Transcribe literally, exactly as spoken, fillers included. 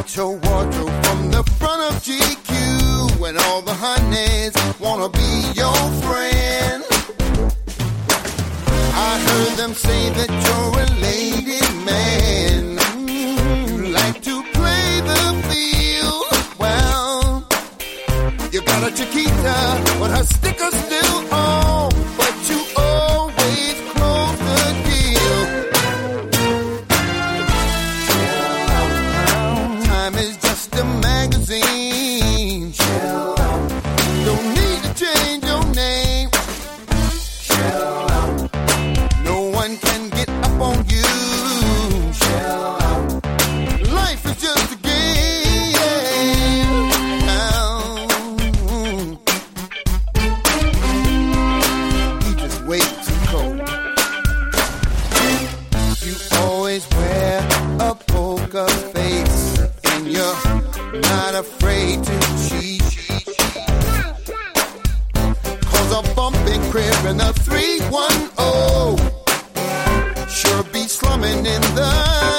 Get your wardrobe from the front of G Q, and all the honeys wanna be your friend. I heard them say that you're a lady man. You like to play the field. Well, you got a Chiquita, but her sticker's still on. But you always close the deal. Time is just a magazine. Don't need to change your name. No one can get up on you. Life is just a game. Now, you just wait too cold. You always wear a poker face, and you're not afraid to cheat. Cause a bumping crib and a three one oh sure be slumming in the